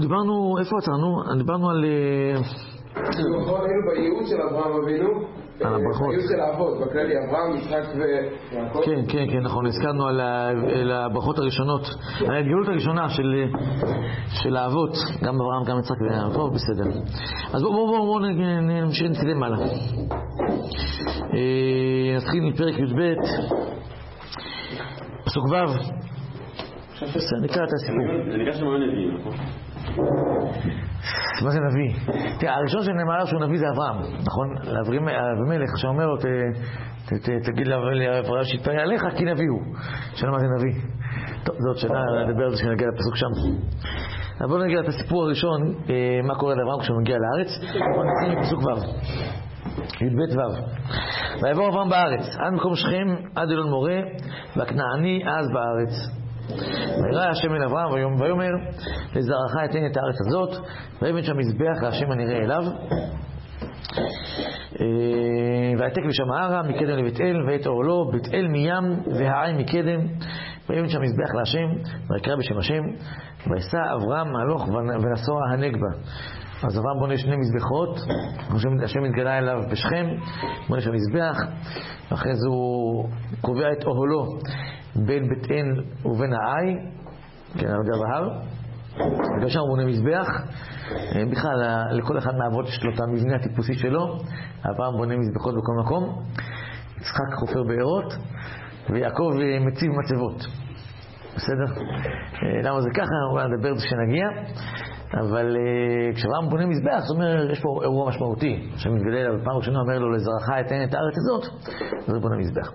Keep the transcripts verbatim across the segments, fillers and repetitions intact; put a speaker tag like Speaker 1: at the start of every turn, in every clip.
Speaker 1: דיברנו, איפה עצרנו? דיברנו על...
Speaker 2: היינו בייעוד של אברהם אבינו,
Speaker 1: על הברכות.
Speaker 2: בייעוד של האבות, בכללי אברהם, יצחק ויעקב.
Speaker 1: כן, כן, כן, נכון, הזכרנו על הברכות הראשונות, על ההתגלות הראשונה של, של האבות, גם אברהם, גם יצחק ויעקב, בסדר. אז בואו בואו בואו נמשיך נתקדם הלאה. נתחיל מפרק י"ב, פסוק ו'. נקרא את הסיפור.
Speaker 3: זה נקרא שמונה נביאים, נכון?
Speaker 1: מה זה נביא? תראה, הראשון שנאמר עליו שהוא נביא זה אברהם, נכון? לאבימלך שאומר לו, תגיד לאברהם שיתפלל עליך כי נביא הוא. שאלה מה זה נביא? טוב, זאת שאלה, נדבר על זה שנגיע לפסוק שם. אבל בואו נגיע את הסיפור הראשון, מה קורה לאברהם כשהוא מגיע לארץ. בואו נתחיל מפסוק ו', י"ב ו'. ויבוא אברהם בארץ, עד מקום שכם, עד אלון מורה, והכנעני אז בארץ. וירא השם אל אברהם ויאמר לזרעך אתן את הארץ הזאת, ויבן שם מזבח להשם הנראה אליו, ויעתק לשם ההרה מקדם לבית אל, ואת אוהלו בית אל מים והעין מקדם, ויבן שם מזבח להשם, ויקרא בשם השם, ויסע אברהם הלוך ונסוע הנגבה. אז אברהם בונה שני מזבחות, השם מתגלה אליו בשכם, בונה שם מזבח, ואחרי זה הוא קובע את אוהלו בין בית אל ובין העי, כן, על גב ההר, ושם הוא בונה מזבח. בכלל, לכל אחד מהאבות יש לו את המבנה הטיפוסי שלו. אברהם בונה מזבחות בכל מקום, יצחק חופר בארות, ויעקב מציב מצבות. בסדר? למה זה ככה? אולי נדבר על זה שנגיע. אבל כשאברהם בונה מזבח, זאת אומרת, יש פה אירוע משמעותי. שמתגלה אליו פעם ראשונה, אומר לו, לזרעך אתן את הארץ הזאת, אז הוא בונה מזבח.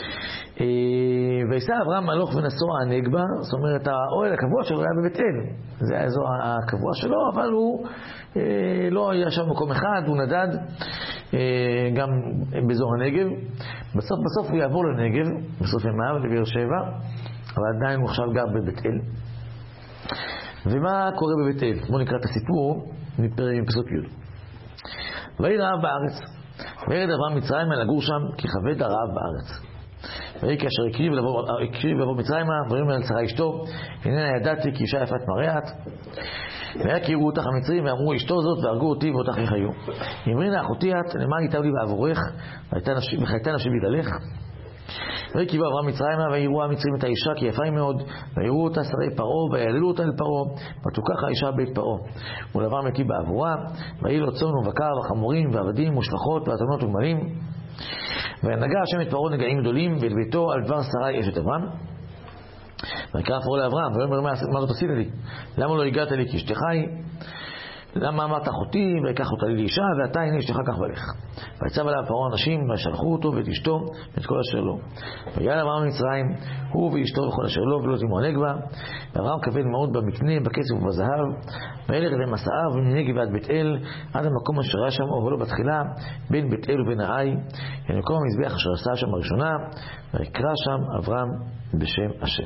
Speaker 1: ויסע אברהם הלוך ונסוע הנגבה, זאת אומרת, האוהל הקבוע שלו היה בבית אל. זה היה האזור הקבוע שלו, אבל הוא לא היה שם מקום אחד, הוא נדד גם באזור הנגב. בסוף בסוף הוא יעבור לנגב, בסוף ימיו, לבאר שבע, אבל עדיין הוא עכשיו גר בבית אל. ומה קורה בבית אל? בואו נקרא את הסיפור מפסוק י'. ויהי רעב בארץ, וירד אברהם מצרימה לגור שם, כי כבד הרעב בארץ. ויהי כאשר הקריב לבוא מצרימה, ויאמר אל שרה אשתו, הננה ידעתי כי אישה יפת מראה את. ויכירו אותך המצרים ואמרו אשתו זאת והרגו אותי ואותך יחיו. אמרינה אחותי את, למען ייטב לי בעבורך, וחייתה נפשי בגללך. ויקבע אברהם מצרימה, ויראו המצרים את האישה כי יפה היא מאוד, ויראו אותה שרי פרעה, ויעללו אותה אל פרעה, ותוקח האישה בית פרעה. ולאברהם היטיב בעבורה, ויהי לו צאן ובקר וחמורים ועבדים ושפחות ואתונות וגמלים. ונגע השם את פרעה נגעים גדולים ואל ביתו על דבר שרי אשת אברהם. ויקרא פרעה לאברהם ויאמר מה זאת עשית לי? למה לא הגעת לי כאשתך היא? למה אמרת אחותי ויקח אותה לי לאישה ואתה הנה אשתך כך ולך? ויצב עליו פרעה אנשים וישלחו אותו ואת אשתו ואת כל אשר לו. ויעל אברהם ממצרים הוא ואשתו וכל אשר לו ולא תימו הנגבה. ואברהם כבד מאוד במקנה בכסף ובזהב, וילך למסעיו מנגב ועד בית אל עד המקום אשר היה שם אוהלו בתחילה בין בית אל ובין העי, למקום המזבח אשר עשה שם הראשונה, ויקרא שם אברהם בשם השם.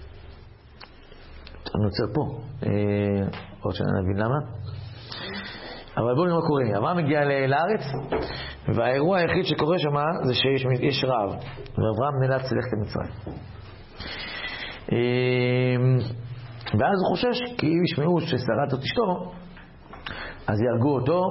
Speaker 1: אני עוצר פה, עוד שנה נבין למה. אבל בואו נראה מה קורה. אברהם מגיע לארץ, והאירוע היחיד שקורה שם זה שיש רעב, ואברהם נאלץ ללכת למצרים. ואז הוא חושש, כי אם ישמעו ששרה זאת אשתו, אז יהרגו אותו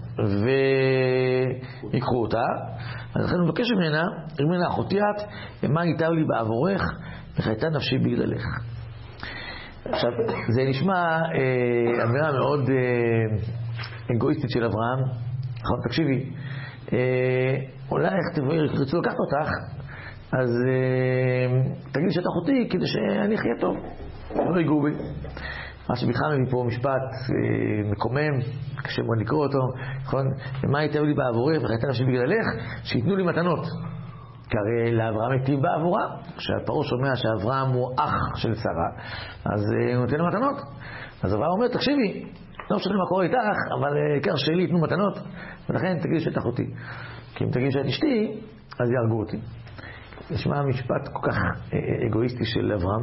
Speaker 1: ויקחו אותה. אז לכן הוא מבקש ממנה, אמרינה אחותי את, למען ייטב לי בעבורך, וחייתה נפשי בגללך. עכשיו, זה נשמע אה, אמירה מאוד אה, אגואיסטית של אברהם. נכון, תקשיבי, אה, אולי איך תרצו לקחת אותך, אז אה, תגיד שאת אחותי כדי שאני אחיה טוב, לא ייגעו בי. מה שבכלל מביא פה משפט אה, מקומם, קשה מאוד לקרוא אותו, נכון? ומה ייטב לי בעבורך וחייתה נפשי בגללך? שיתנו לי מתנות. כי הרי לאברהם היטיב בעבורה, כשהפרעה שומע שאברהם הוא אח של שרה, אז הוא נותן לו מתנות. אז אברהם אומר, תקשיבי, לא משנה מה קורה איתך, אבל עיקר שלי ייתנו מתנות, ולכן תגידי שאת אחותי. כי אם תגידי שאת אשתי, אז יהרגו אותי. נשמע משפט כל כך אגואיסטי של אברהם,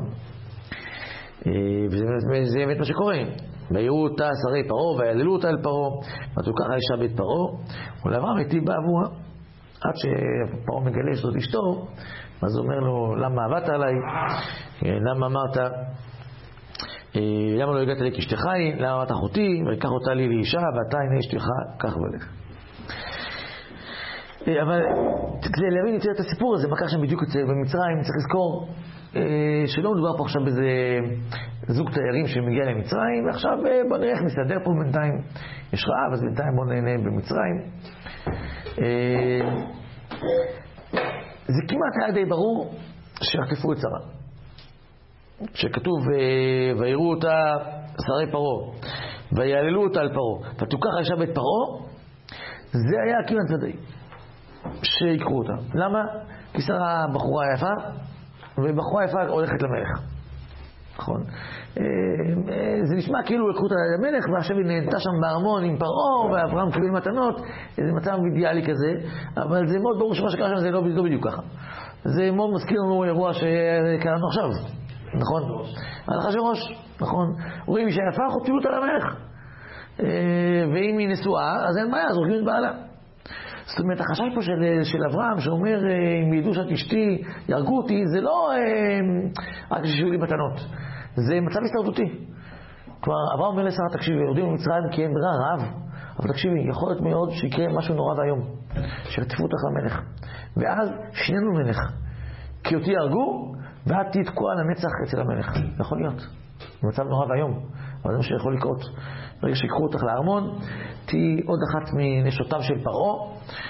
Speaker 1: וזה באמת מה שקורה. ויראו אותה שרי פרעה, ויעללו אותה אל פרעה, ותוקח האישה בית פרעה, ולאברהם היטיב בעבורה. עד שפרעה מגלה שזאת אשתו, אז הוא אומר לו, למה עבדת עליי? למה אמרת למה לא הגעת לי כאשתך היא, למה אתה אחותי, ויקח אותה לי לאישה, ואתה הנה אשתך, כך ולך. אבל כדי להבין יותר את הסיפור הזה, מה קרה שם בדיוק במצרים, צריך לזכור שלא מדובר פה עכשיו באיזה זוג תיירים שמגיע למצרים, ועכשיו בוא נראה איך נסתדר פה בינתיים. יש רעב, אז בינתיים בוא נהנה במצרים. זה כמעט היה די ברור שיחטפו את שרה. שכתוב ויראו אותה שרי פרעה, ויעללו אותה על פרעה, ותוקח האישה בית פרעה, זה היה כמעט ודאי שיקחו אותה. למה? כי שרה בחורה יפה, ובחורה יפה הולכת למלך. נכון? זה נשמע כאילו לקחו אותה למלך, ועכשיו היא נהנתה שם בארמון עם פרעה, ואברהם קיבל מתנות, זה מצב אידיאלי כזה, אבל זה מאוד ברור שמה שקרה שם זה לא, לא בדיוק ככה. זה מאוד מזכיר לנו אירוע שקרה לנו עכשיו. נכון? על אחשוורוש, נכון? רואים אישה יפה, חוטפים אותה למלך. ואם היא נשואה, אז אין בעיה, זורקים את בעלה. זאת אומרת, החשש פה של, של אברהם, שאומר, אם ידעו שאת אשתי, ירגו אותי, זה לא רק שיהיו לי מתנות. זה מצב הסתרדותי. כלומר, אברהם אומר לשרה, תקשיבי, יורדים למצרים כי אין ברירה, רעב. אבל תקשיבי, יכול להיות מאוד שיקרה משהו נורא והיום. שרטיפו אותך למלך. ואז שנינו מלך. כי אותי ירגו, ואת תהיי תקועה לנצח אצל המלך. יכול להיות. זה מצב נורא והיום. אבל זה מה שיכול לקרות. ברגע שיקחו אותך לארמון, תהיי עוד אחת מנשותיו של פרעה,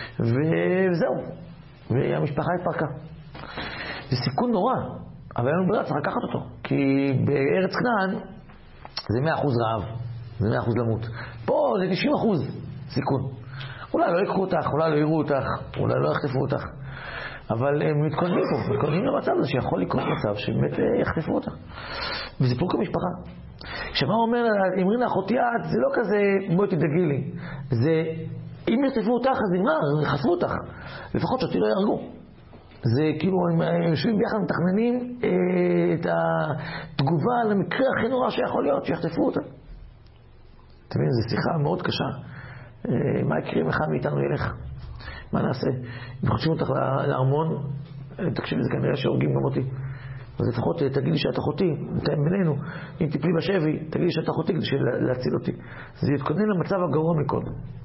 Speaker 1: וזהו. והמשפחה התפרקה. זה סיכון נורא, אבל אין לנו ברירה, צריך לקחת אותו. כי בארץ כנען זה מאה אחוז רעב, זה מאה אחוז למות. פה זה תשעים אחוז סיכון. אולי לא יקחו אותך, אולי לא יראו אותך, אולי לא יחטפו אותך. אבל הם מתכוננים פה, מתכוננים למצב הזה שיכול לקרות מצב שבאמת יחטפו אותך. וזה פה כמשפחה. כשמה אומר, אמרים לאחותי את, זה לא כזה, בואי תדאגי לי. זה, אם יחטפו אותך, אז נגמר, יחטפו אותך. לפחות שאותי לא ירגו. זה כאילו, הם יושבים ביחד, מתכננים אה, את התגובה למקרה הכי נורא שיכול להיות, שיחטפו אותה. אתם יודעים, זו שיחה מאוד קשה. אה, מה יקרה אם אחד מאיתנו ילך? מה נעשה? אם חושבים אותך לארמון, תקשיב, זה כנראה שהורגים גם אותי. אז לפחות תגיד לי שאת אחותי, נתאם בינינו, אם תפלי בשבי, תגיד לי שאת אחותי כדי להציל אותי. זה יתכונן למצב הגרוע מכל.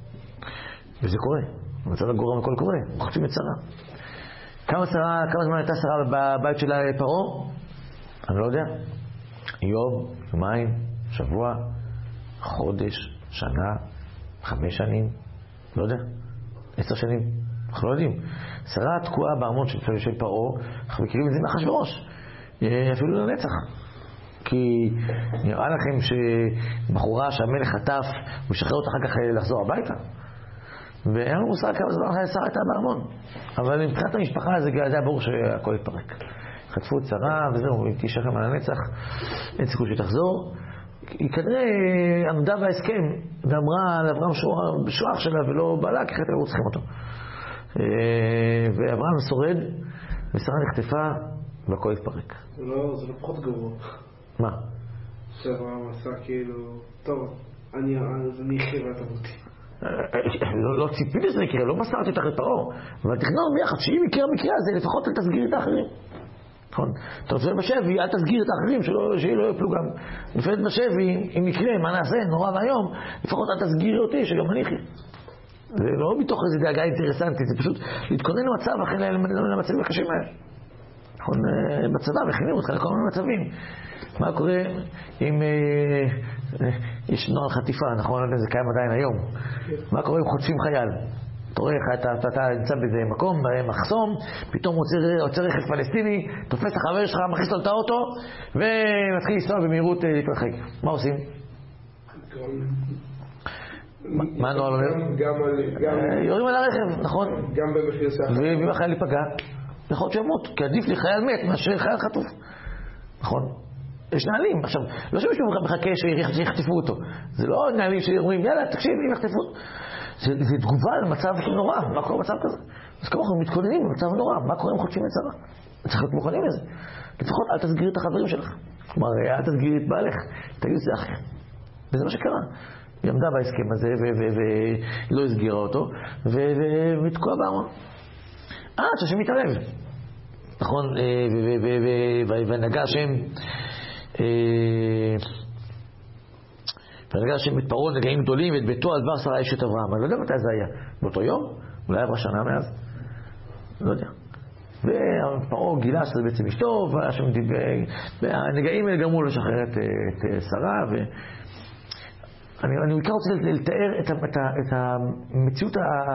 Speaker 1: וזה קורה. המצב הגרוע מכל קורה. חוטפים את שרה. כמה שרה, כמה זמן הייתה שרה בבית של פרעה? אני לא יודע. יום, יומיים, שבוע, חודש, שנה, חמש שנים, לא יודע. עשר שנים. אנחנו לא יודעים. שרה תקועה בארמון של, של פרעה, אנחנו מכירים את זה מאחשוורוש. אפילו לנצח. כי נראה לכם שבחורה שהמלך חטף ומשחרר אותה אחר כך לחזור הביתה. ואין לנו מושג כמה זמן שרה הייתה בארמון. אבל מבחינת המשפחה זה היה ברור שהכל התפרק. חטפו את שרה וזהו, היא תישאר שם על הנצח, אין סיכוי שתחזור. היא כנראה עמדה בהסכם ואמרה לאברהם בשוח שלה ולא בעלה, כי אחרת היו צריכים אותו. ואברהם שורד ושרה נחטפה והכל התפרק.
Speaker 2: זה לא, זה לא פחות גרוע.
Speaker 1: מה?
Speaker 2: שאברהם עשה כאילו, טוב, אני אחיה ואת תמותי.
Speaker 1: לא ציפיתי שזה יקרה, לא מסרתי אותך לפרעה, אבל תכנון ביחד, שאם יקרה המקרה הזה, לפחות אל תסגיר את האחרים. נכון? אתה רוצה בשבי, אל תסגיר את האחרים, שיהיה לא יפלו גם. לפעמים בשבי, אם יקרה, מה נעשה, נורא והיום, לפחות אל תסגיר אותי, שגם אני אחיה. זה לא מתוך איזו דאגה אינטרסנטית, זה פשוט להתכונן למצב אחרי למצבים הקשים האלה. נכון, בצבא מכינים אותך לכל מיני מצבים. מה קורה אם יש נוהל חטיפה, נכון, זה קיים עדיין היום. מה קורה אם חוטפים חייל? אתה רואה, אתה נמצא באיזה מקום, במחסום, פתאום עוצר רכב פלסטיני, תופס את החבר שלך, מכניס לו את האוטו, ומתחיל לנסוע במהירות להתרחק. מה עושים? מה הנוהל אומר? יורים על הרכב, נכון?
Speaker 2: גם במחיר סחר.
Speaker 1: ואם החייל ייפגע, יכול להיות שימות, כי עדיף לי חייל מת מאשר חייל חטוף. נכון? יש נהלים. עכשיו, לא שמישהו מחכה שיחטפו אותו. זה לא נהלים שאומרים, יאללה, תקשיב, אם יחטפו. זה, זה תגובה למצב נורא. מה קורה במצב כזה? אז כמה אנחנו מתכוננים במצב נורא. מה קורה אם חוטפים את שרה? צריך להיות מוכנים לזה. לפחות אל תסגיר את החברים שלך. כלומר, אל תסגיר את בעלך. תגיד את זה אחר. וזה מה שקרה. היא עמדה בהסכם הזה ולא הסגירה אותו, ותקוע בארמון. עד שהשם מתערב. נכון, ונגע השם ונגע שם את פרעה נגעים גדולים ואת ביתו על דבר שרה אשת אברהם. אני לא יודע מתי זה היה. באותו יום? אולי עברה שנה מאז? לא יודע. ופרעה גילה שזה בעצם אשתו, והנגעים האלה גרמו לשחרר את, את שרה, ואני אני בעיקר רוצה לתאר את, את, את המציאות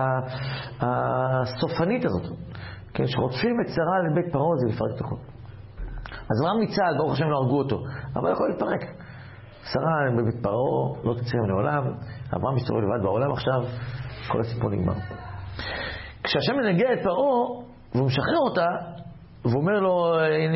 Speaker 1: הסופנית הזאת. כן, שרודפים את שרה לבית פרעה זה לפרק את הכל. אז אברהם ניצל, ברוך השם לא הרגו אותו, אבל יכול להתפרק. שרה בבית פרעה לא תצא לעולם, אברהם מסתובב לבד בעולם עכשיו, כל הסיפור נגמר. כשהשם מנגע את פרעה, והוא משחרר אותה, והוא אומר לו,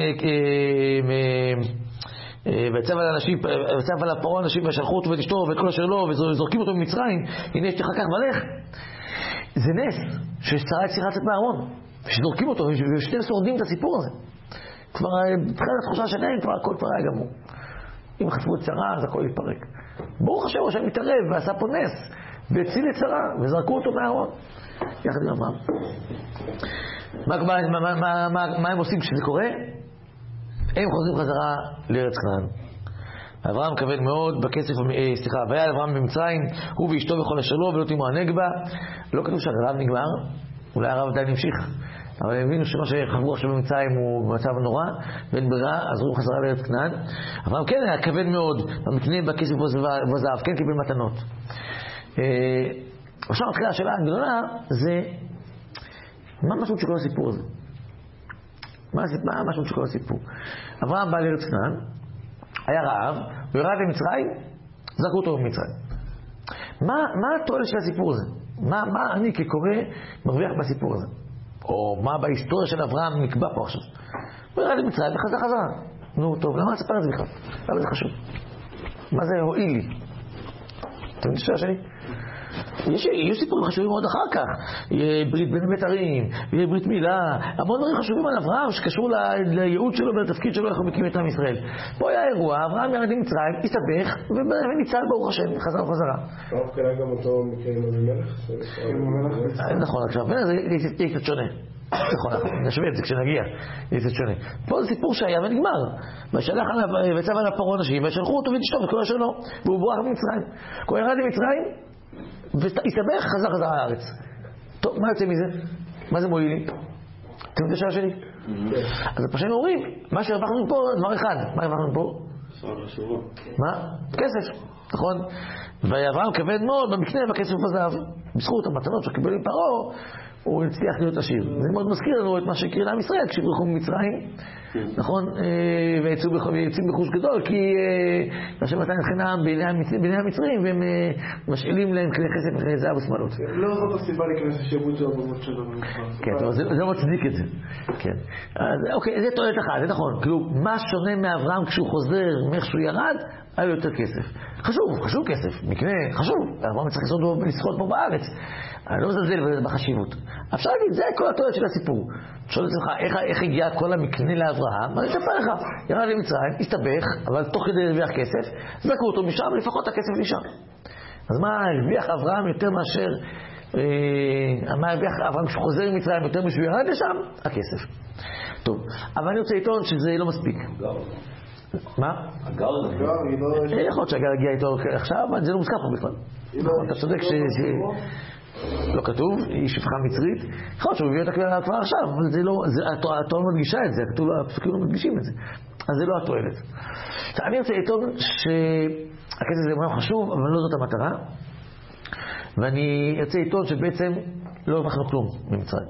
Speaker 1: ויצב על אנשים, ויצב על הפרעה אנשים, ושלחו אותו ואת אשתו ואת כל אשר לו, וזורקים אותו ממצרים, הנה יש לך כך ולך. זה נס, ששרה הצליחה לצאת מהארון, ושזורקים אותו, ושתיהם שורדים את הסיפור הזה. כבר, בתחילת התחושה שלהם, כבר הכל כבר היה גמור. אם חטפו את שרה, אז הכל יתפרק. ברוך השם, הוא שם מתערב, ועשה פה נס, והציל את שרה, וזרקו אותו מהארון. יחד עם אברהם. מה, מה, מה, מה, מה, מה הם עושים כשזה קורה? הם חוזרים חזרה לארץ כנען. אברהם כבד מאוד בכסף, סליחה, והיה אברהם במצרים, הוא ואשתו וכל אשר לו, ולא תימו הנגבה. לא כתוב שהרב נגמר, אולי הרב עדיין המשיך. אבל הם הבינו שמה שחברו עכשיו במצרים הוא במצב נורא, ואין ברירה, אז הוא חזרה לארץ כנען. אברהם כן היה כבד מאוד, במקנה בכסף וזהב, כן קיבל מתנות. עכשיו התחילה השאלה הגדולה זה, מה משהו שכל הסיפור הזה? מה משהו שכל הסיפור? אברהם בא לארץ כנען, היה רעב, הוא ירד למצרים, זרקו אותו במצרים. מה, מה התועלת של הסיפור הזה? מה, מה אני כקורא מרוויח בסיפור הזה? או מה בהיסטוריה של אברהם נקבע פה עכשיו? הוא ירד למצרים וחזר חזרה. נו טוב, למה לספר את זה בכלל? למה זה חשוב? מה זה הועיל לי? אתם יודעים שאלה שלי? יש, יש סיפורים חשובים מאוד אחר כך. יהיה ברית בין בית"רים, יהיה ברית מילה, המון דברים חשובים על אברהם שקשור לייעוד שלו ולתפקיד שלו איך הוא מקים את עם ישראל. פה היה אירוע, אברהם ירד למצרים, הסתבך וניצל ברוך השם, חזר וחזרה.
Speaker 2: טוב, קרה גם אותו מקרה עם אבימלך?
Speaker 1: נכון, עכשיו, זה יהיה קצת שונה. נכון, נשווה את זה כשנגיע, יהיה קצת שונה. פה זה סיפור שהיה ונגמר. ושלח עליו, וצב עליו פרעה אנשים, ושלחו אותו ותשתו וכל אשר לו, והוא בורח במצרים. הוא ירד למצרים, והסתבך, חזר חזר לארץ. טוב, מה יוצא מזה? מה זה מועיל לי? אתם יודעים את השאלה שלי? אז הפשעים אומרים, מה שהרווחנו פה, דבר אחד. מה הרווחנו פה? מה? כסף, נכון? ואברהם כבד מאוד במקנה בכסף ובזהב. בזכות המתנות שקיבל עם פרעה, הוא הצליח להיות עשיר. זה מאוד מזכיר לנו את מה שקרה לעם ישראל כשברחו ממצרים, נכון? ויצאו בחוש גדול, כי השם נתן חינם בעיני המצרים, והם משאלים להם כלי חסד וכלי זהב ושמאלות.
Speaker 2: לא זאת הסיבה להיכנס לשירות שלו במות שלו.
Speaker 1: כן, זה לא מצדיק את זה. כן. אוקיי, זה תועלת אחת, זה נכון. כאילו, מה שונה מאברהם כשהוא חוזר, מאיך שהוא ירד, היה יותר כסף. חשוב, חשוב כסף, מקנה, חשוב. אברהם צריך לזכות פה בארץ. אני לא מזלזל בחשיבות. אפשר להגיד, זה כל התועלת של הסיפור. שואל אצלך, איך, איך הגיע כל המקנה לאברהם? אני אספר לך. ירד למצרים, הסתבך, אבל תוך כדי הרוויח כסף, זרקו אותו משם, לפחות הכסף נשאר. אז מה הרוויח אברהם יותר מאשר, אה, מה הרוויח אברהם כשהוא חוזר למצרים יותר משהו ירד לשם? הכסף. טוב, אבל אני רוצה לטעון שזה לא מספיק. מה?
Speaker 2: הגר,
Speaker 1: יכול להיות שהגר הגיע איתו עכשיו, אבל זה לא מוזכר פה בכלל. אתה צודק ש... לא כתוב, היא שפחה מצרית. יכול להיות שהוא הביא אותה כבר עכשיו, אבל זה לא, התורה לא מדגישה את זה, כתוב, הפסוקים לא מדגישים את זה. אז זה לא התועלת. אני רוצה לטעון שהכסף זה מאוד חשוב, אבל לא זאת המטרה. ואני רוצה לטעון שבעצם לא הרווחנו כלום ממצרים.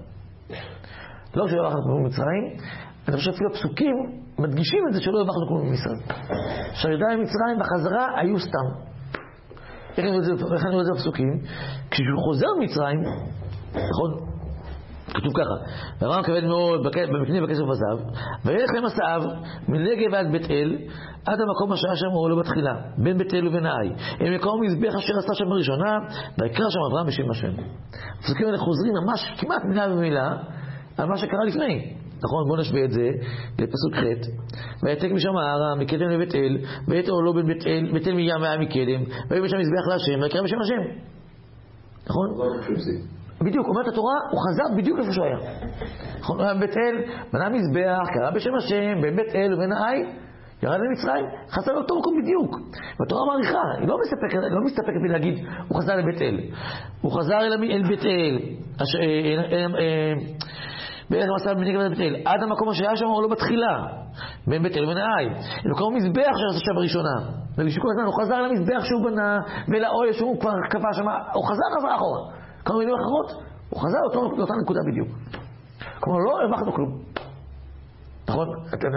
Speaker 1: לא שלא הרווחנו כלום ממצרים, אני חושב אפילו הפסוקים מדגישים את זה שלא הרווחנו כלום ממצרים. שהירידה ממצרים בחזרה היו סתם. איך אני רואה את זה בפסוקים? כשהוא חוזר ממצרים, נכון? כתוב ככה, ואברהם כבד מאוד במקנה בכסף ובזהב, וילך למסעיו מנגב ועד בית אל, עד המקום אשר שם הוא לו בתחילה, בין בית אל ובין העי. הם מקום מזבח אשר עשה שם בראשונה, ויקרא שם אברהם בשם השם. הפסוקים האלה חוזרים ממש כמעט מילה במילה על מה שקרה לפני. נכון, בוא נשווה את זה לפסוק ח' ויתק משם הערה מקדם לבית אל ואת אולו בין בית אל בית אל מים והיה מקדם ויהיה משם מזבח להשם ויקרא בשם השם. נכון? בדיוק, אומרת התורה, הוא חזר בדיוק איפה שהוא היה. נכון, בית אל בנה מזבח, קרא בשם השם בין בית אל ובין העי. ירד למצרים, חזר לאותו מקום בדיוק. והתורה מעריכה, היא לא מסתפקת, לא מסתפקת בלהגיד, הוא חזר לבית אל. הוא חזר אל, אל בית אל, הש, אה, אה, אה, בערך מסע בנגב לבית אל, עד המקום שהיה שם, הוא לא בתחילה, בין בית אל ובין העי. למקום מזבח שעשה שם בראשונה. ולשיקול הזמן, הוא חזר למזבח שהוא בנה, ולאוהל שהוא כבר קבע שם, הוא חזר, חזר אחורה. כמה מילים אחרות, הוא חזר לאותו, לאותה נקודה בדיוק. כלומר, לא הרווחנו כלום. נכון?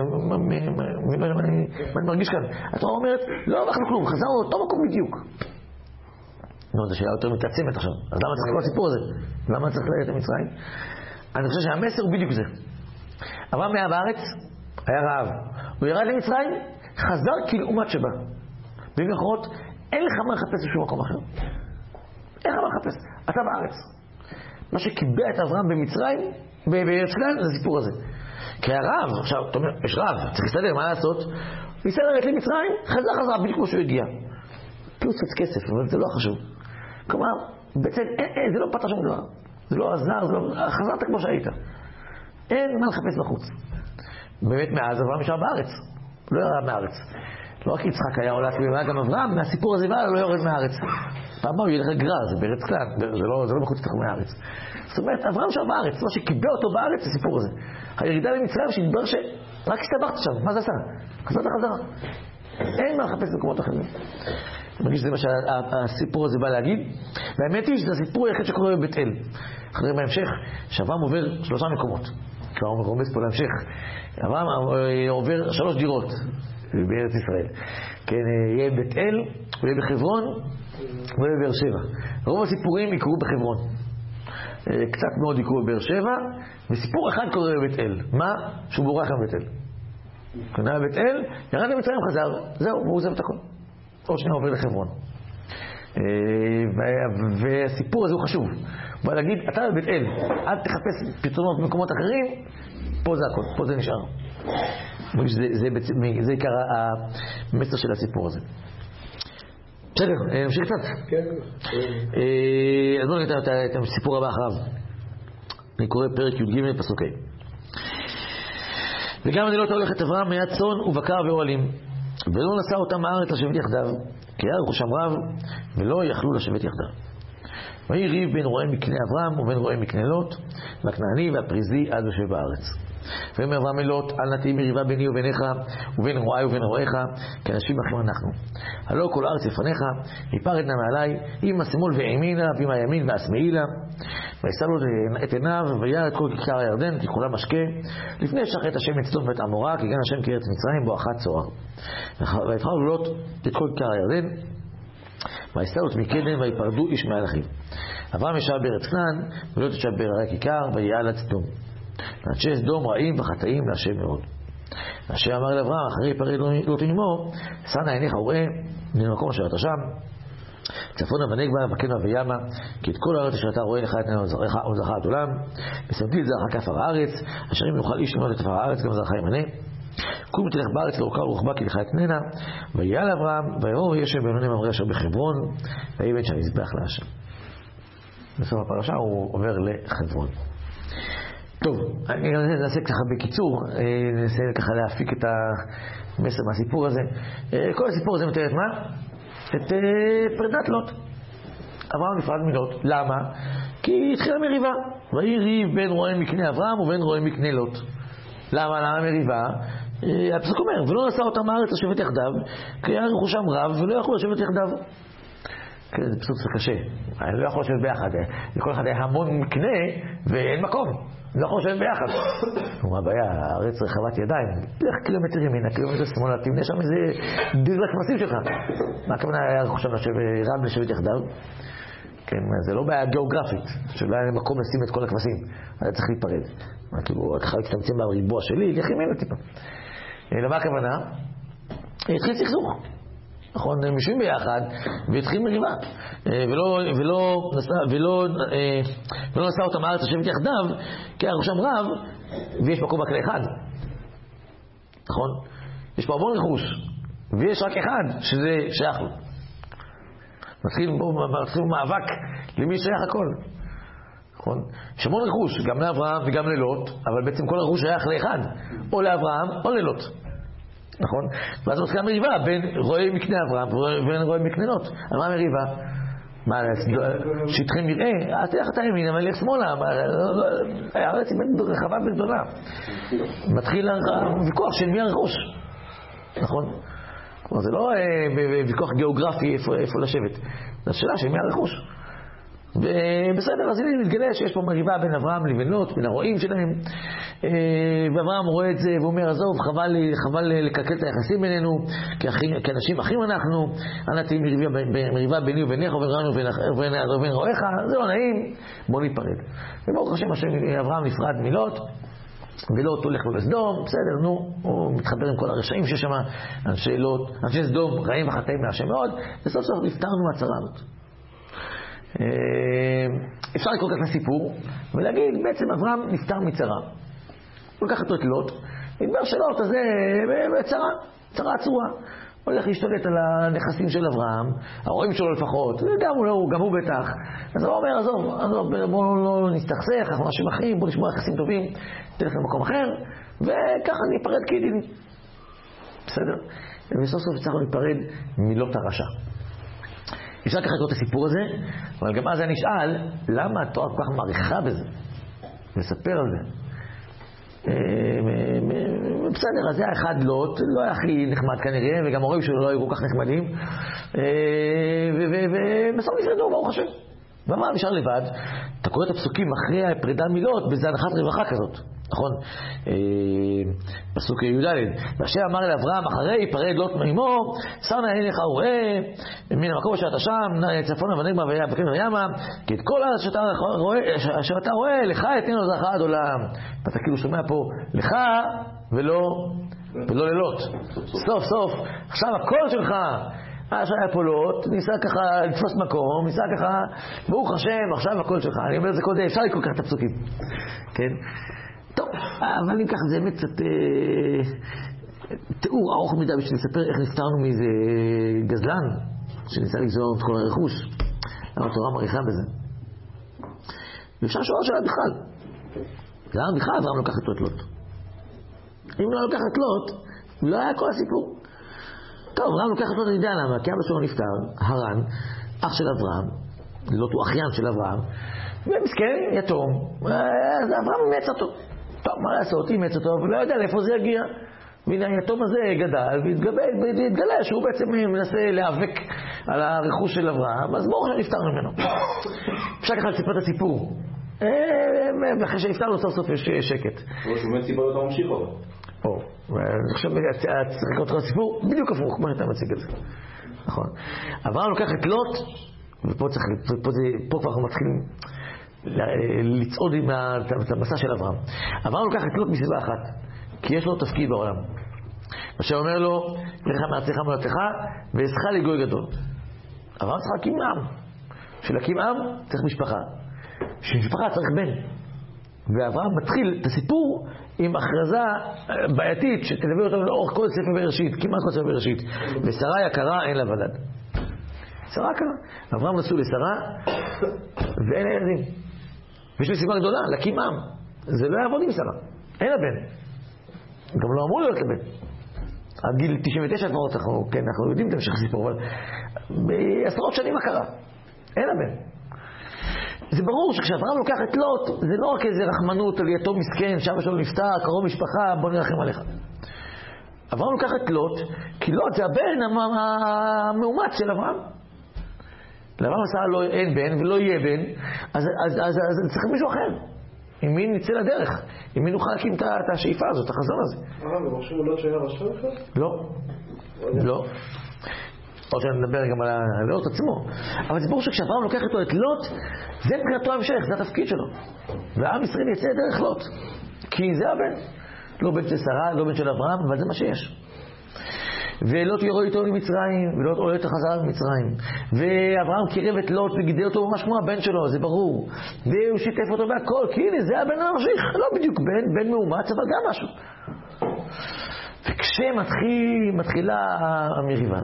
Speaker 1: אני מרגיש כאן. התורה אומרת, לא הרווחנו כלום, חזרנו לאותו מקום בדיוק. נו, זו שאלה יותר מתעצמת עכשיו. אז למה צריך כל הסיפור הזה? למה צריך ללכת למצרים? אני חושב שהמסר הוא בדיוק זה. אברהם היה בארץ, היה רעב. הוא ירד למצרים, חזר כלעומת שבא. במיוחד, אין לך מה לחפש בשום מקום אחר. אין לך מה לחפש. אתה בארץ. מה שקיבע את אברהם במצרים, בארץ כנען, זה הסיפור הזה. כי הרב, עכשיו, אתה אומר, יש רב, צריך להסתדר, מה לעשות? ניסה לרדת למצרים, חזר חזרה, בדיוק כמו שהוא הגיע. פיוס קצת כסף, אבל זה לא חשוב. כלומר, בעצם, אין, אין, זה לא פתח שום דבר. זה לא עזר, זה לא... חזרת כמו שהיית. אין מה לחפש בחוץ. באמת מאז אברהם נשאר בארץ. לא ירד מהארץ. לא רק יצחק היה עולה כביבה, גם אברהם, מהסיפור הזה בא, לא יורד מהארץ. פעם מה הוא ילך לגרר, זה בארץ כלל, זה לא, זה לא בחוץ תחום מהארץ. זאת אומרת, אברהם נשאר בארץ, מה שקיבע אותו בארץ, זה סיפור הזה. הירידה למצרים שהתברר שרק הסתבכת שם, מה זה עשה? חזרת חזרה. אין מה לחפש במקומות אחרים. אני מרגיש שזה מה שהסיפור הזה בא להגיד. והאמת היא שזה הסיפור היחיד שקורה בבית אל. אחרי בהמשך, שאברהם עובר שלושה מקומות. כבר הוא רומז פה להמשך. אברהם עובר שלוש דירות בארץ ישראל. כן, יהיה בית אל, הוא יהיה בחברון, הוא יהיה בבאר שבע. רוב הסיפורים יקרו בחברון. קצת מאוד יקרו בבאר שבע, וסיפור אחד קורה בבית אל. מה? שהוא בורח מבית אל. קנה בבית אל, ירד למצרים חזר, זהו, והוא עוזב את הכל. עוד שנייה עובר לחברון. והסיפור הזה הוא חשוב. הוא בא להגיד, אתה בבית אל, אל תחפש פתרונות במקומות אחרים, פה זה הכל, פה זה נשאר. זה עיקר המסר של הסיפור הזה. בסדר, נמשיך קצת.
Speaker 2: כן.
Speaker 1: אז בואו נראה את הסיפור הבא אחריו. אני קורא פרק י"ג פסוק ה'. וגם אני לא תולך את אברהם מיד צאן ובקר ואוהלים, ולא נשא אותם הארץ לשבת יחדיו, כי היה רכושם רב, ולא יכלו לשבת יחדיו. ויהי ריב בין רועי מקנה אברהם ובין רועי מקנה לוט, והכנעני והפריזי עד יושב בארץ. ואומר אברהם אל לוט, אל נא תהי מריבה ביני וביניך, ובין רועי ובין רועיך, כי אנשים אחים אנחנו. הלא כל הארץ לפניך, היפרד נא מעלי, אם השמאל וימינה, ואם הימין והשמאילה. וישא לו את עיניו, וירא את כל כיכר הירדן, כי כולה משקה, לפני שחט השם את סדום ואת עמורה, כי גן השם כארץ מצרים בואכה צוהר. ויבחר לוט את כל כיכר הירדן, ויסע לוט מקדם, ויפרדו איש מעל אחיו. אברהם ישב בארץ כנען, ולוט ישב בערי הכיכר, ויעל עד סדום. ואנשי סדום רעים וחטאים להשם מאוד. והשם אמר לאברהם, אחרי יפרד לוט עמו, שא נא עיניך וראה מן המקום אשר אתה שם, צפונה ונגבה וקדמה וימה, כי את כל הארץ אשר אתה רואה לך את עוזרך עד עולם, ושמתי את זרעך כעפר הארץ, אשר אם יוכל איש למנות את עפר הארץ, גם זרעך ימנה. קום ותלך בארץ לאורכה ולרוחבה כי לך אתננה. ויעל אברהם, ויאמר ישב בינוני ממרא אשר בחברון, ויבן שם מזבח להשם. בסוף הפרשה הוא עובר לחברון. טוב, אני ננסה ככה בקיצור, ננסה ככה להפיק את המסר מהסיפור הזה. כל הסיפור הזה מתאר את מה? את פרדת לוט. אברהם נפרד מלוט. למה? כי התחילה מריבה. ויהי ריב בין רועי מקנה אברהם ובין רועי מקנה לוט. למה? למה מריבה? הפסוק אומר, ולא נשא אותם הארץ לשבת יחדיו, כי היה רכושם רב ולא יכלו לשבת יחדיו. כן, זה פסוק קשה. אני לא יכול לשבת ביחד. לכל אחד היה המון מקנה ואין מקום. לא יכול לשבת ביחד. מה הבעיה? הארץ רחבת ידיים. לך קילומטר ימינה, קילומטר שמאלה, תמנה שם איזה דיר לכבשים שלך. מה הכוונה היה רכושם רב לשבת יחדיו? כן, זה לא בעיה גיאוגרפית, שלא היה מקום לשים את כל הכבשים. היה צריך להיפרד. כאילו, ככה להצטמצם בריבוע שלי, לך ימינה טיפה. למה הכוונה? התחיל סכסוך. נכון, הם יושבים ביחד והתחיל מריבה. ולא, ולא, ולא, ולא נסע אותם הארץ לשבת יחדיו, כי היה ראשם רב, ויש מקום רק לאחד. נכון? יש פה המון רכוש, ויש רק אחד שזה שייך לו. מתחיל, מתחיל מאבק למי שייך הכל. נכון? יש המון רכוש, גם לאברהם וגם ללוט, אבל בעצם כל הרכוש שייך לאחד, או לאברהם או ללוט. נכון? ואז מתחילה מריבה בין רועי מקנה אברהם ובין רועי מקנה לוט. על מה מריבה? מה, שטחי מראה? תלך אתה ימין, אבל לך שמאלה. הארץ היא רחבה וגדולה. מתחיל הוויכוח של מי הרכוש. נכון? כלומר, זה לא ויכוח גיאוגרפי איפה לשבת. זו השאלה של מי הרכוש. ובסדר, אז הנה מתגלה שיש פה מריבה בין אברהם לבין לוט, בין הרועים שלהם. ואברהם רואה את זה ואומר, עזוב, חבל, חבל לקלקל את היחסים בינינו, כאנשים אחים אנחנו, אנא תהי מריבה ביני ובינך ובין רועיך, זה לא נעים, בוא ניפרד. וברוך השם, אברהם נפרד מלוט, ולוט הולך לו לסדום, בסדר, נו, הוא מתחבר עם כל הרשעים שיש שם, אנשי לוט, אנשי סדום, רעים וחטאים מהשם מאוד, וסוף סוף נפטרנו מהצרה הזאת. אפשר לקרוא כך לסיפור ולהגיד בעצם אברהם נפטר מצרה, הוא לקח את לוט, נדבר שלוט הזה צרה, צרה עצורה, הולך להשתלט על הנכסים של אברהם, הרועים שלו לפחות, גם הוא, גם הוא בטח. אז הוא אומר, עזוב, עזוב, בואו לא נסתכסך, אנחנו אנשים אחרים, בואו נשמור יחסים טובים, תלך למקום אחר, וככה ניפרד כידידים. בסדר? ובסוף סוף צריכים להיפרד מלוט הרשע. אפשר ככה לקרוא את הסיפור הזה, אבל גם אז אני אשאל, למה התורה כל כך מעריכה בזה? מספר על זה. בסדר, אז זה היה אחד לוט, לא היה הכי נחמד כנראה, וגם ההורים שלו לא היו כל כך נחמדים, ובסוף נפרדו, ברוך השם. ומה נשאר לבד? אתה קורא את הפסוקים אחרי הפרידה מלוט, בזה הנחת רווחה כזאת, נכון? פסוק י"ד, והשם אמר לאברהם, אחרי ייפרד לוט מעמו, סר נא עיניך וראה, מן המקום אשר אתה שם, צפונה ונגבה ובקעים וימה, כי את כל אשר אתה רואה, לך אתן לו זרעך עד עולם. אתה כאילו שומע פה, לך ולא, ולא ללוט. סוף סוף, עכשיו הקול שלך, עכשיו היה פה לוט, ניסה ככה לתפוס מקום, ניסה ככה, ברוך השם, עכשיו הקול שלך. אני אומר את זה כל די, אפשר לקרוא ככה את הפסוקים. כן? טוב, אבל אם ככה זה באמת קצת אה, תיאור ארוך מדי בשביל לספר איך נפטרנו מאיזה גזלן שניסה לגזור את כל הרכוש. למה התורה מעריכה בזה? ואפשר שואל שאלה בכלל. למה בכלל אברהם לוקח את לוט? אם לא לוקח את לוט, לא היה כל הסיפור. טוב, אברהם לוקח את לוט, אני יודע למה, כי אבא שלו נפטר, הרן, אח של אברהם, לוט הוא אחיין של אברהם, ומסכן, יתום, אז אברהם אימץ אותו. טוב, מה לעשות, אימץ אותו, אבל לא יודע לאיפה זה יגיע. והנה היתום הזה גדל, והתגלה שהוא בעצם מנסה להיאבק על הרכוש של אברהם, אז ברוך שנפטר ממנו. אפשר ככה לספר את הסיפור. ואחרי שנפטרנו סוף סוף יש שקט.
Speaker 3: הוא שומע סיבה לא ממשיך אבל.
Speaker 1: או, ואני חושב צריך לקרוא את הסיפור בדיוק הפוך, כמו שאתה מציג את זה. נכון. אברהם לוקח את לוט, ופה צריך, פה כבר אנחנו מתחילים לצעוד עם המסע של אברהם. אברהם לוקח את לוט מסיבה אחת, כי יש לו תפקיד בעולם. השם אומר לו, לך מארצך מולדתך, ועשך לגוי גדול. אברהם צריך להקים עם. בשביל להקים עם צריך משפחה. בשביל משפחה צריך בן. ואברהם מתחיל את הסיפור עם הכרזה בעייתית שתלווה אותו לאורך כל ספר בראשית, כמעט כל ספר בראשית. ושרה יקרה אין לה ולד. שרה יקרה. אברהם נסעו לשרה ואין לה ילדים. ויש לי סיבה גדולה, להקים עם. זה לא יעבוד עם שרה. אין לה בן. גם לא אמור להיות לבן. עד גיל תשעים ותשע כבר אנחנו, כן, אנחנו יודעים את המשך הסיפור, אבל בעשרות שנים מה קרה? אין לה בן. זה ברור שכשאברהם לוקח את לוט, זה לא רק איזה רחמנות על יתום מסכן, שאבא שלו נפטר, קרוב משפחה, בוא נרחם עליך. אברהם לוקח את לוט, כי לוט זה הבן המאומץ של אברהם. לאברהם עשה לא, אין בן ולא יהיה בן, אז, אז, אז, אז צריך מישהו אחר. עם מי נצא לדרך? עם מי נוכל להקים את השאיפה הזאת, את החזון הזה?
Speaker 2: אה, ומשהו לוט שהיה רשע בכלל?
Speaker 1: לא. לא. עוד שנדבר גם על לוט עצמו. אבל זה ברור שכשאברהם לוקח איתו את לוט, זה מבחינתו המשך, זה התפקיד שלו. ועם ישראל יצא דרך לוט. כי זה הבן. לא בן של שרה, לא בן של אברהם, אבל זה מה שיש. ולוט יורד איתו למצרים, ולוט עולה את החזרה למצרים. ואברהם קירב את לוט וגידל אותו ממש כמו הבן שלו, זה ברור. והוא שיתף אותו בהכל, כי הנה, זה הבן הממשיך. לא בדיוק בן, בן מאומץ, אבל גם משהו. וכשמתחיל, מתחילה המריבה.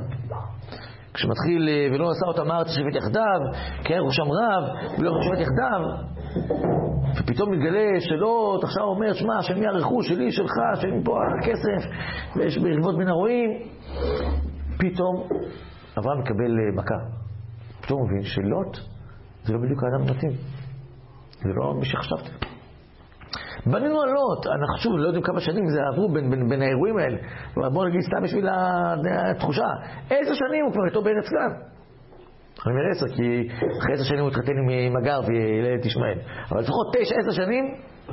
Speaker 1: כשמתחיל, ולא נשא אותם ארץ שבת יחדיו, כי היה ראשם רב, ולא שבט יחדיו, ופתאום מתגלה שלא, עכשיו אומר, שמע, של מי הרכוש שלי, שלך, של מפה הכסף, ויש ברבבות בין הרועים. פתאום אברהם מקבל מכה. פתאום הוא מבין שלוט זה לא בדיוק האדם המתאים. זה לא מי שחשבתי. בנינו על לוט, אנחנו שוב לא יודעים כמה שנים זה עברו בין, בין, בין האירועים האלה. בואו נגיד סתם בשביל התחושה. עשר שנים הוא כבר איתו בארץ כנען. אני אומר עשר, כי אחרי עשר שנים הוא התחתן עם הגר וילד את ישמעאל. אבל לפחות תשע, עשר שנים,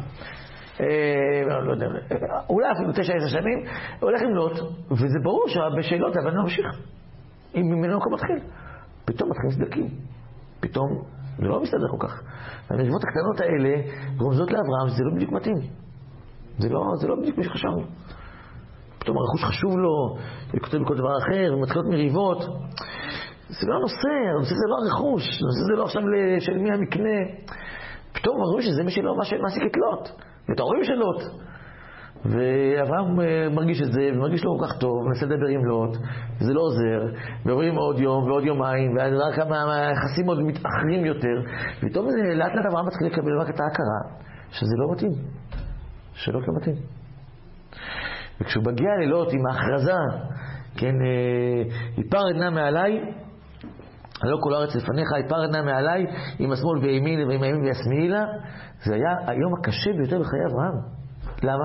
Speaker 1: אה, לא יודע, אולי אפילו תשע, עשר שנים, הולך עם לוט, וזה ברור שבשאלות הבן ממשיך. אם ממנו הוא מתחיל. פתאום מתחילים סדקים. פתאום זה לא מסתדר כל כך. המריבות הקטנות האלה רומזות לאברהם שזה לא בדיוק מתאים. זה לא, זה לא בדיוק מה שחשבנו. פתאום הרכוש חשוב לו, הוא כותב בכל דבר אחר, ומתחילות מריבות. זה לא הנושא, הנושא זה לא הרכוש, הנושא זה לא עכשיו של מי המקנה. פתאום רואים שזה מי שלא מעסיק את לוט, ואת ההורים של לוט. ואברהם מרגיש את זה, ומרגיש לו כל כך טוב, ומנסה לדבר עם לוט, וזה לא עוזר, ועוברים עוד יום ועוד יומיים, ורק היחסים עוד מתאחרים יותר, ופתאום לאט לאט אברהם מתחיל לקבל רק את ההכרה, שזה לא מתאים, שלא לא מתאים. וכשהוא מגיע ללוט עם ההכרזה, כן, יפר עדנה מעליי, לא כל הארץ לפניך, יפר עדנה מעליי, עם השמאל וימין ועם הימין וישמאלי לה, זה היה היום הקשה ביותר בחיי אברהם. למה?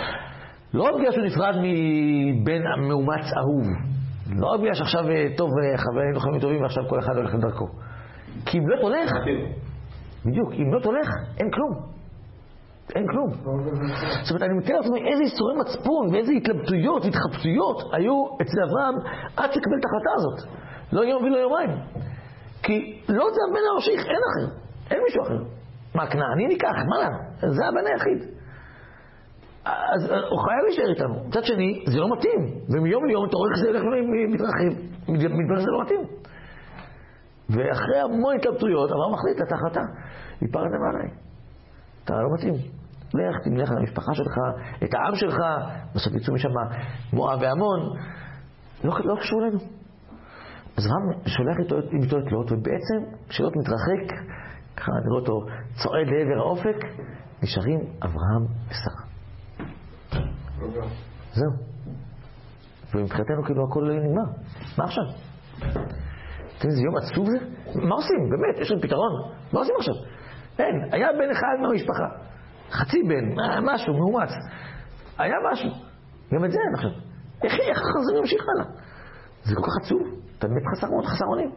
Speaker 1: לא בגלל שהוא נפרד מבן מאומץ אהוב, לא בגלל שעכשיו טוב, חברים לוחמים טובים ועכשיו כל אחד הולך לדרכו. כי אם לא תולך, בדיוק, אם לא תולך, אין כלום. אין כלום. זאת אומרת, אני מתאר לעצמי איזה איסורי מצפון ואיזה התלבטויות והתחפשויות היו אצל אברהם עד שקבל את ההחלטה הזאת. לא יום ולא יומיים. כי לא זה הבן הממשיך, אין אחר. אין מישהו אחר. מה, כנעני ניקח? מה לה? זה הבן היחיד. אז הוא חייב להישאר איתנו. מצד שני, זה לא מתאים. ומיום ליום אתה רואה איך זה הולך ומתרחב. מתברר שזה לא מתאים. ואחרי המון התלבטויות, אברהם מחליט את ההחלטה. יפר עדנה מעליי. אתה לא מתאים. לך, תמלך על המשפחה שלך, את העם שלך, בסוף יצאו משם מואב ועמון. לא, לא קשור לנו. אז אברהם שולח איתו, איתו את לוט, ובעצם כשלוט מתרחק, ככה נראה אותו צועד לעבר האופק, נשארים אברהם ושרה. זהו. ומבחינתנו כאילו הכל נגמר. מה עכשיו? אתם איזה יום עצוב זה? מה עושים? באמת, יש לנו פתרון. מה עושים עכשיו? אין, היה בן אחד מהמשפחה. חצי בן, משהו, מאומץ. היה משהו. גם את זה אין עכשיו. איך, איך חזרים להמשיך הלאה? זה כל כך עצוב. אתה באמת חסר מאוד חסר אונים.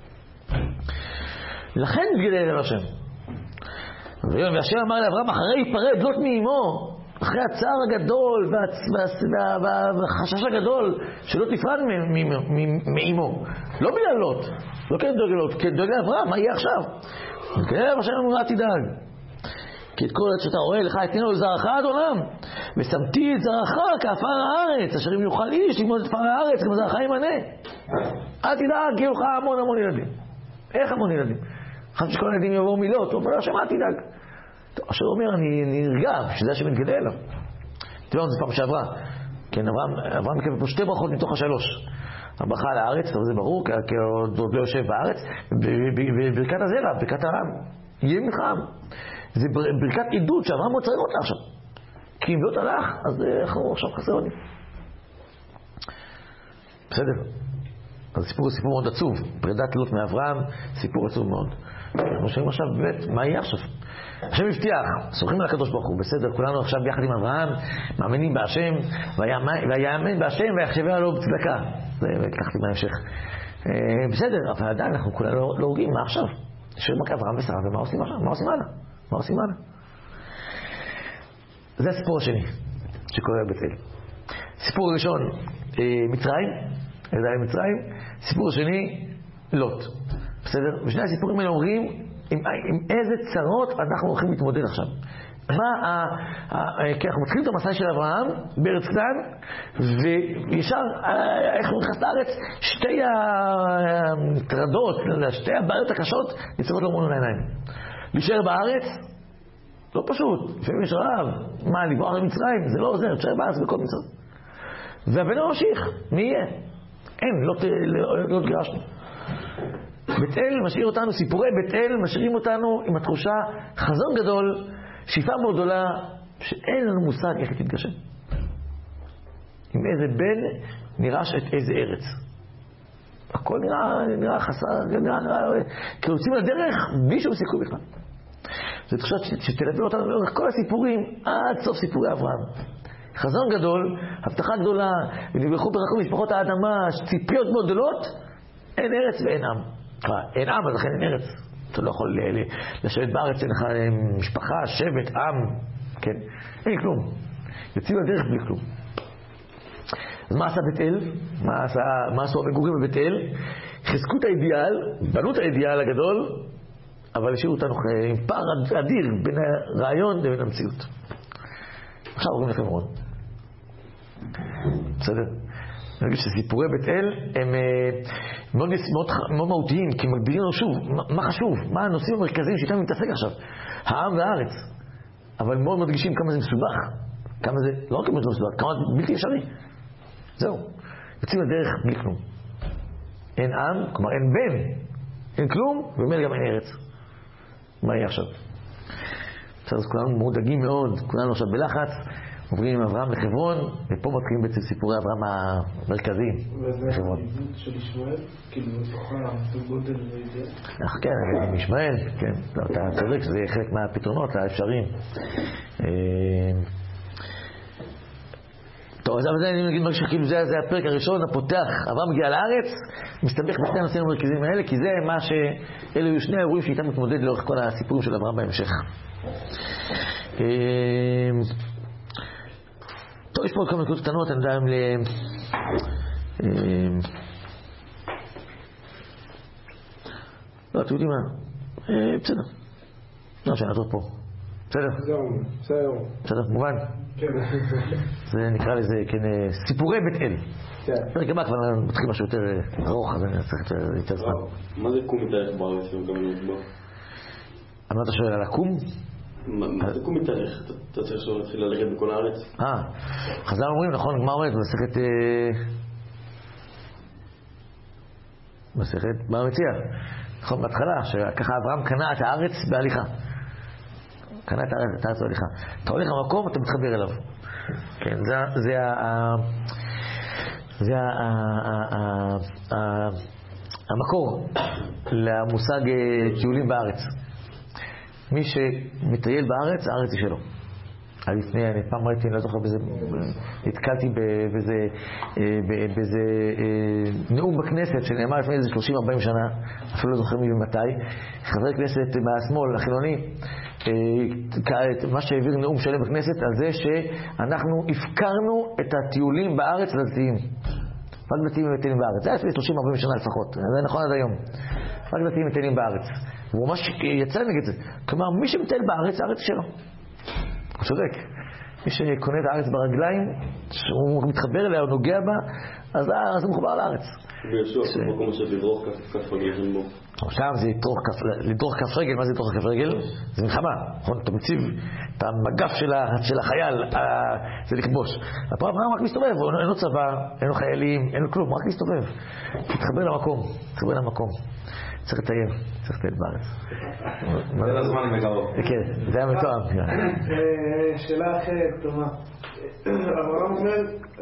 Speaker 1: לכן מתגלה אל השם. והשם אמר לאברהם, אחרי ייפרד לוט מאמו, אחרי הצער הגדול והחשש הגדול שלא תפרד מאמו. לא בגלל לוט, לא כדי דואג לוט, כדי דואג לאברהם, מה יהיה עכשיו? כן, השם אמר, אל תדאג. כי את כל עת שאתה רואה לך אתנו לזרעך עד עולם, ושמתי את זרעך כעפר הארץ, אשר אם יוכל איש ללמוד את עפר הארץ, כמו זרעך ימנה. אל תדאג, כי יהיו לך המון המון ילדים. איך המון ילדים? חשבתי שכל הילדים יבואו מלוט, הוא אומר, השם, אל תדאג. אשר אומר, אני נרגע, שזה השם מתגלה אליו. תראו, זה פעם שעברה. כן, אברהם מקבל פה שתי ברכות מתוך השלוש. הברכה על הארץ, זה ברור, כי עוד לא יושב בארץ, וברכת הזרע, ברכת העם. יהיה מלחם. זה ברכת עידוד שאברהם מאוד צריך אותה עכשיו. כי אם לא תלך, אז אנחנו עכשיו חסר עונים. בסדר. אז הסיפור הוא סיפור מאוד עצוב. פרידת לוט מאברהם, סיפור עצוב מאוד. אנחנו שומעים עכשיו באמת, מה יהיה עכשיו? השם הבטיח, סומכים על הקדוש ברוך הוא, בסדר, כולנו עכשיו ביחד עם אברהם, מאמינים בהשם, ויאמן בהשם ויחשביה לו בצדקה. זה לקחתי מההמשך. בסדר, אבל עדיין אנחנו כולנו לא הורגים, מה עכשיו? שואלים רק אברהם ושרה, ומה עושים עכשיו? מה עושים הלאה? מה עושים הלאה? זה הסיפור השני שקורה בבית אל. סיפור ראשון, מצרים, ידיים מצרים, סיפור שני, לוט. בסדר? ושני הסיפורים האלה אומרים עם, עם איזה צרות אנחנו הולכים להתמודד עכשיו. מה, ה, ה, כי אנחנו מתחילים את המסע של אברהם בארץ כנען, וישר, איך הוא נכנס לארץ, שתי הטרדות, שתי הבעיות הקשות ניצבות לו מול העיניים. להישאר בארץ, לא פשוט, לפעמים יש רעב, מה, לברוח למצרים, זה לא עוזר, תשאר בארץ בכל מצרים. והבן ממשיך, מי יהיה? אין, לא, לא, לא תגרשנו. בית אל משאיר אותנו, סיפורי בית אל משאירים אותנו עם התחושה חזון גדול, שאיפה מאוד גדולה, שאין לנו מושג איך תתגשם. עם איזה בן נירש את איזה ארץ. הכל נראה, נראה חסר, נראה, נראה, כי יוצאים לדרך בלי שום סיכוי בכלל. זו תחושה שתלווה אותנו לאורך כל הסיפורים, עד סוף סיפורי אברהם. חזון גדול, הבטחה גדולה, ונברכו ברכו משפחות האדמה, ציפיות מאוד גדולות, אין ארץ ואין עם. אין עם, אז לכן אין ארץ. אתה לא יכול לשבת בארץ, אין לך משפחה, שבט, עם, כן? אין כלום. יוצאים לדרך בלי כלום. אז מה עשה בית אל? מה, עשה, מה עשו המגורים בבית אל? חיזקו את האידיאל, בנו את האידיאל הגדול, אבל השאירו אותנו עם פער אדיר בין הרעיון לבין המציאות. עכשיו עוברים לחברון. בסדר? אני אגיד שסיפורי בית אל הם מאוד, מאוד, מאוד מהותיים, כי מגבירים לנו שוב, מה חשוב? מה הנושאים המרכזיים שאיתם מתעסק עכשיו? העם והארץ. אבל מאוד מדגישים כמה זה מסובך. כמה זה, לא רק כמה זה מסובך, כמה זה בלתי אפשרי. זהו. יוצאים לדרך בלי כלום. אין עם, כלומר אין בן, אין כלום, ובאמת גם אין ארץ. מה יהיה עכשיו? בסדר, אז כולנו מודאגים מאוד, כולנו עכשיו בלחץ, עוברים עם אברהם לחברון, ופה מתחילים בעצם סיפורי אברהם המרכזיים.
Speaker 2: וזה העיוות של ישמעאל? כאילו בתוכה בגודל וידיעה?
Speaker 1: כן, עם ישמעאל, כן. אתה צודק שזה חלק מהפתרונות האפשריים. טוב, אז אני אגיד משהו, כאילו זה הפרק הראשון, הפותח, אברהם מגיע לארץ, מסתבך בשני הנושאים המרכזיים האלה, כי זה מה שאלו היו שני האירועים שאיתם מתמודד לאורך כל הסיפורים של אברהם בהמשך. טוב, יש פה כמה נקודות קטנות, אני יודע אם ל... לא, אתם יודעים מה? בסדר. לא, שאני אעזור פה. בסדר?
Speaker 2: בסדר.
Speaker 1: בסדר, מובן?
Speaker 2: כן.
Speaker 1: זה נקרא לזה, כן, סיפורי בית אל.
Speaker 2: כן.
Speaker 1: פרק הבא כבר מתחיל משהו יותר ארוך, אז אני צריך יותר זמן.
Speaker 3: מה זה קום מתארך בארץ?
Speaker 1: מה אתה שואל על הקום?
Speaker 3: מה זה קום מתארך? אתה צריך שלא להתחיל ללכת בכל הארץ?
Speaker 1: אה, חז"ל אומרים, נכון, גמרא אומרת, במסכת... מסכת מה מציע? נכון, בהתחלה, שככה אברהם קנה את הארץ בהליכה. קנה את הארץ בהליכה. אתה הולך למקום, אתה מתחבר אליו. כן, זה, זה ה... זה ה... המקור למושג טיולים בארץ. מי שמטייל בארץ, הארץ היא שלו. עד לפני, אני פעם ראיתי, אני לא זוכר בזה, נתקלתי בזה, בזה נאום בכנסת שנאמר לפני איזה שלושים ארבעים שנה, אפילו לא זוכר מי ומתי, חבר כנסת מהשמאל, החילוני, מה שהעביר נאום שלם בכנסת על זה שאנחנו הפקרנו את הטיולים בארץ לדתיים. רק דתיים ומטיילים בארץ. זה היה לפני שלושים ארבעים שנה לפחות, זה נכון עד היום. רק דתיים ומטיילים בארץ. והוא ממש יצא נגד זה. כלומר, מי שמטייל בארץ, הארץ שלו. הוא צודק. מי שקונה את הארץ ברגליים, שהוא מתחבר אליה, הוא נוגע בה, אז הוא מחובר לארץ.
Speaker 3: בישוע, מקום של לדרוך כף רגל בו.
Speaker 1: עכשיו זה לדרוך כף רגל. מה זה לדרוך כף רגל? זה מלחמה. אתה מציב את המגף של החייל, זה לכבוש. הפעם אברהם רק מסתובב, אין לו צבא, אין לו חיילים, אין לו כלום, רק מסתובב. תתחבר למקום, תתחבר למקום. צריך לטייל, צריך לטייל בארץ.
Speaker 3: זה לזמן עם הגרוב.
Speaker 1: כן, זה היה מתואם.
Speaker 2: שאלה אחרת, תאמר. אברהם אומר,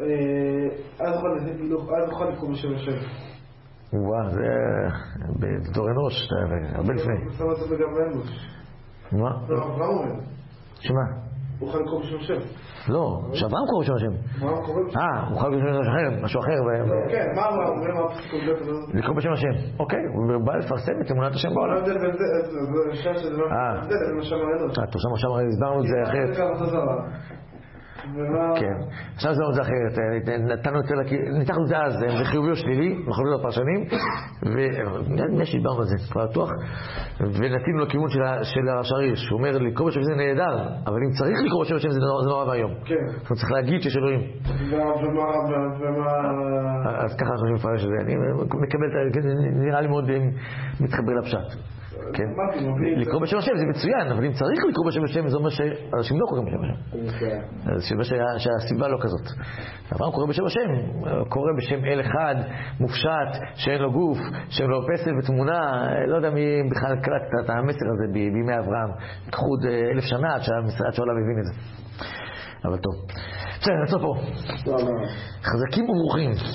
Speaker 2: אז אוכל לקום בשם השם.
Speaker 1: וואו, זה בדור אנוש, הרבה לפני.
Speaker 2: שם את זה בגם אנוש.
Speaker 1: מה?
Speaker 2: לא, אברהם אומר.
Speaker 1: שמה?
Speaker 2: הוא אוכל לקום בשם השם.
Speaker 1: לא, שאברהם קורא בשם השם.
Speaker 2: אברהם קורא בשם השם.
Speaker 1: אה, הוא אוכל בשם השם, משהו אחר.
Speaker 2: כן, מה אברהם אומר? מה הפסיקות זה?
Speaker 1: לקרוא בשם השם. אוקיי, הוא בא לפרסם את אמונת השם בעולם.
Speaker 2: מה ההבדל בין זה? זה שם שזה לא הבדל בין מה שאמר אנוש.
Speaker 1: אה, טוב, שם הסברנו את זה אחרת. כן, עכשיו זה עוד זה אחרת, נתנו את זה, ניתחנו את זה אז, זה חיובי או שלילי, אנחנו לא פרשנים, ונש דיברנו על זה, כבר בטוח, ונתינו לכיוון של השריש, שהוא אומר לקרוא בשם זה נהדר, אבל אם צריך לקרוא בשם השם זה נורא והיום. כן. זאת אומרת, צריך להגיד שיש אלוהים.
Speaker 2: ומה...
Speaker 1: אז ככה אנחנו חושבים לפרש את זה, אני מקבל, נראה לי מאוד מתחבר לפשט. כן? לקרוא בשם השם זה מצוין, אבל אם צריך לקרוא בשם השם זה אומר שאנשים לא קוראים בשם השם. זה אומר שהסיבה לא כזאת. אברהם קורא בשם השם, קורא בשם אל אחד, מופשט, שאין לו גוף, שאין לו פסל ותמונה, לא יודע מי בכלל קלט את המסר הזה בימי אברהם. תחוד אלף שנה עד שהעולם הבין את זה. אבל טוב. בסדר, נעצור פה. חזקים וברוכים.